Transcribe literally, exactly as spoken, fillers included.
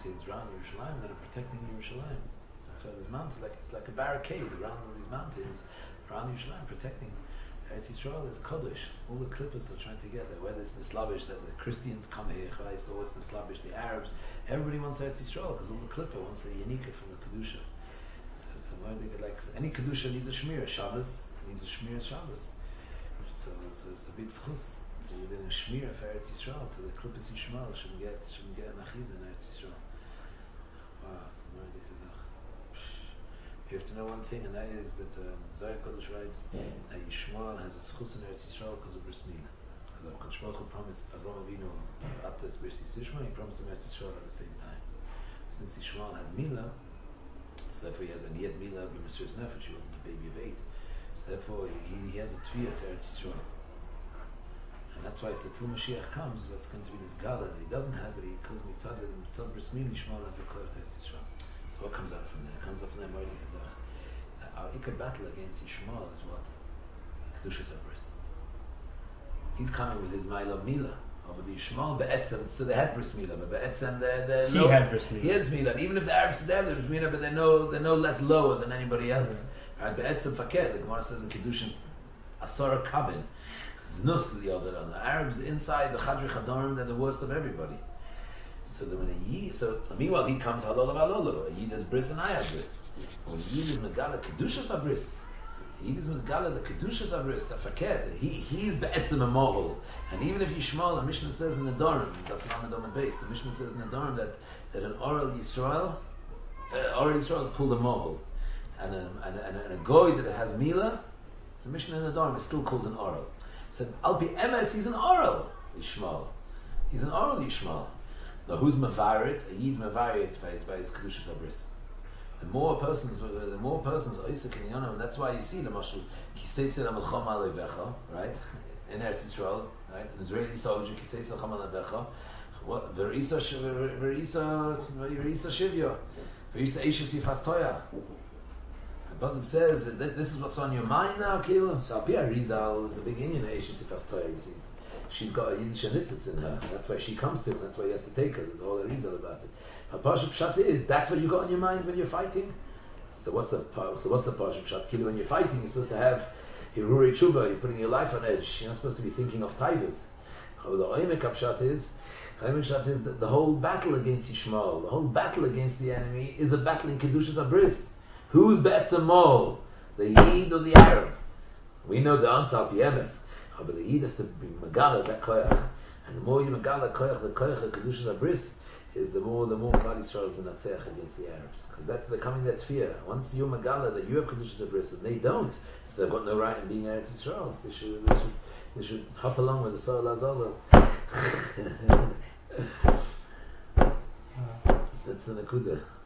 mountains around Yerushalayim that are protecting Yerushalayim. That's why there's mountains, like it's like a barricade around all these mountains around Yerushalayim, protecting. Eretz Yisrael is Kodesh. All the clippers are trying to get there. Whether it's the Slavish, that the Christians come here, right? So it's the Slavish, the Arabs. Everybody wants Eretz Yisrael because all the clipper wants a Yanika from the Kedusha. So it's a word like any Kedusha needs a Shmir. Shabbos needs a Shmir Shabbos. So it's, it's a big schus. So you're doing a Shmir for Eretz Yisrael to the clippers Yishmael shouldn't get shouldn't get an achiz in Eretz Yisrael. Wow, it's a word like you have to know one thing, and that is that um, Zohar Kodesh writes that Yishmael has a schus in Eretz Yisrael because of Bris Milah. Because Kodesh Baruch Hu promised Avraham Avinu Atas Bris Yishmael, he promised him Eretz Yisrael at the same time. Since Yishmael had Milah, so therefore he has a Niyad Milah b'Mesiras Nefesh. He wasn't a baby of eight, so therefore he, he has a Tviyah to Eretz Yisrael. And that's why it's till Mashiach comes, what's going to be this Gala that he doesn't have, but he calls Mitzad Mitzad Bris Milah Yishmael has a Kodesh to Eretz Yisrael. So what comes out from there? It comes out from there Mordechai Kazach. Our Ikar battle against Yishmael is what? Kedushas Bris. He's coming with his Ma'ila Mila over the Yishmael Be'etzem. So they had Bris Mila, but Be'etzem they're, they're he low. had Bris Mila. He has Mila. Even if the Arabs today have Bris Mila, but they're no they're no less lower than anybody else. Mm-hmm. Right? Be'etzem Fakir. The Gemara says in Kedushin Asara Kabin. Znus Liyodaran. The Arabs inside the Chadri Chadorim, they're the worst of everybody. So that when a Yid, so meanwhile he comes halol halol. A Yid is bris and I have bris. When a Yid is megala kedushas abris, a Yid is megala the kedushas abris. The faket he he is be'etzem a mohol. And even if Yishmael, the Mishnah says in the Dorim, that's not the Dorim base. The Mishnah says in the Dorim that that an oral Yisrael, uh, oral Yisrael is called a mohol, and a, and, a, and a goy that has mila, the Mishnah in the Dorim is still called an oral. So al pi emes he's an oral Yishmael. He's an oral Yishmael. Now, who's mavarit? A yid's mavarit by his by his kedushas abris. The more persons, the more persons oisek in yonam, and that's why you see the mashal kiseitz l'melchama alevecha, right? In Eretz Yisrael, right? An Israeli soldier kiseitz l'melchama alevecha. What? Verisa verisa verisa shivya, verisa eishes yifastoya. The pasuk says that this is what's on your mind now, Kilo. So Pia Rizal is a big Indian eishes yifastoya. He sees. She's got a Yiddish anitzitz in her. That's why she comes to him. That's why he has to take her. There's all a reason about it. But Parshat Pshat is that's what you got in your mind when you're fighting. So what's the so what's the Parshat Pshat? Kilo, when you're fighting, you're supposed to have Hiruri Tshuva. You're putting your life on edge. You're not supposed to be thinking of Taivas. How the Oimek Pshat is, Oimek Pshat is that the whole battle against Yishmael, the whole battle against the enemy, is a battle in Kedushas Abris. Who's Be'etzem Mol? The Yid or the Arab? We know the answer al Pi Emes. But the Yid is to be Megala that koyach, and the more you Megala koyach, the koyach of Kedushas Abris, is the more the more Klal Yisrael is menatzeach against the Arabs, because that's the coming that fear. Once you Megala that you have Kedushas Abris and they don't, so they've got no right in being Eretz Yisrael. So they should they should they should hop along with the Soil Azazel. That's the Nakuda.